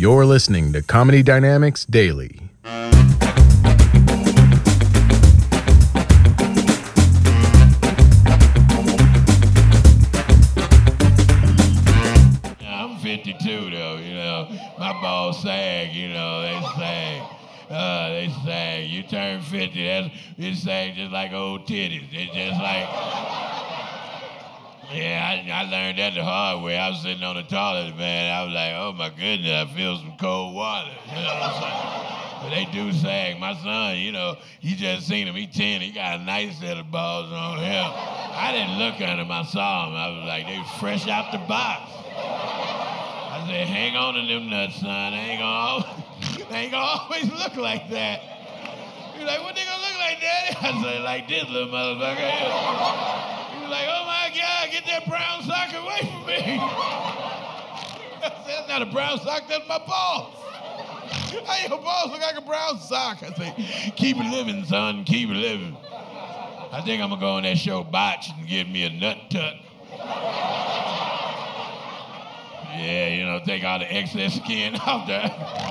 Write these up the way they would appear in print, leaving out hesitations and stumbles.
You're listening to Comedy Dynamics Daily. I'm 52 though, you know. My balls sag, you know, they sag. They sag. You turn 50, it sag just like old titties. It's just like, yeah, I learned that the hard way. I was sitting on the toilet, man. I was like, oh my goodness, I feel some cold water. You know what I'm saying? But they do sag. My son, you know, you just seen him. He 10. He got a nice set of balls on him. I didn't look at him. I saw him. I was like, they fresh out the box. I said, hang on to them nuts, son. They ain't gonna always look like that. You're like, what they gonna look like, Daddy? I said, like this little motherfucker. He was like, oh my God, get that brown sock away from me. I said, that's not a brown sock, that's my balls. How your balls look like a brown sock? I said, keep it living, son, keep it living. I think I'm gonna go on that show Botch and give me a nut tuck. Yeah, you know, take all the excess skin off there.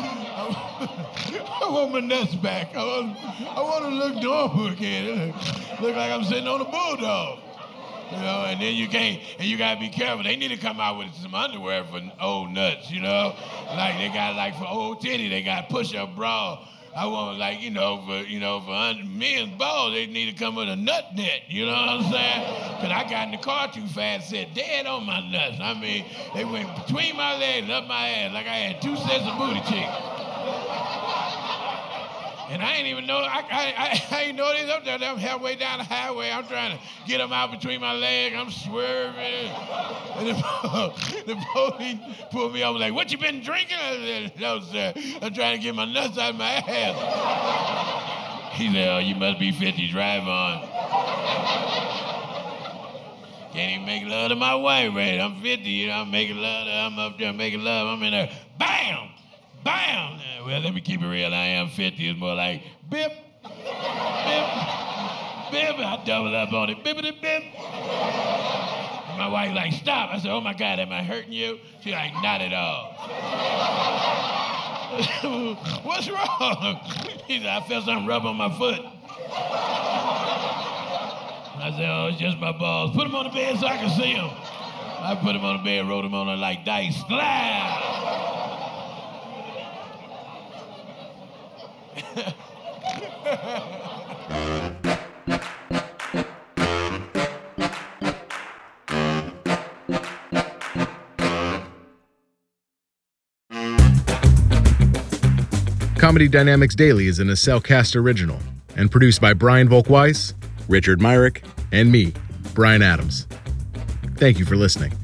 I want my nuts back. I want to look normal again. Look like I'm sitting on a bulldog. You know, and then you gotta be careful. They need to come out with some underwear for old nuts, you know? Like they got, like for old titty, they got push-up bra. I want, like, for men's balls, they need to come with a nut net, you know what I'm saying? Because I got in the car too fast, said dead on my nuts. I mean, they went between my legs and up my ass like I had two sets of booty cheeks. And I ain't even know, I ain't know they was up there. I'm halfway down the highway. I'm trying to get them out between my legs. I'm swerving. And the police pulled me over like, what you been drinking? I said, no, sir. I'm trying to get my nuts out of my ass. He said, oh, you must be 50, drive on. Can't even make love to my wife, right? I'm 50, you know, I'm up there making love. I'm in there, bam! Bam! Well, let me keep it real. I am 50. It's more like bip, bip, bip. I double up on it. Bippity bip. And my wife like, stop. I said, oh my God, am I hurting you? She like, not at all. What's wrong? He said, I felt something rub on my foot. I said, oh, it's just my balls. Put them on the bed so I can see them. I put them on the bed, wrote them on it like dice. Slap! Comedy Dynamics Daily is an Acelcast original and produced by Brian Volk-Weiss, Richard Myrick, and me, Brian Adams. Thank you for listening.